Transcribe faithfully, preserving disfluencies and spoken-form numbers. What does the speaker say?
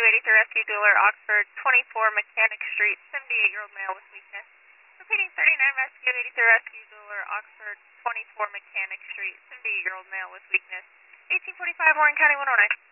eighty-three Rescue Dealer, Oxford, twenty-four Mechanic Street, seventy-eight-year-old male with weakness. Repeating thirty-nine Rescue eighty-three Rescue Dealer, Oxford, twenty-four Mechanic Street, seventy-eight-year-old male with weakness. eighteen forty-five, Warren County one oh nine.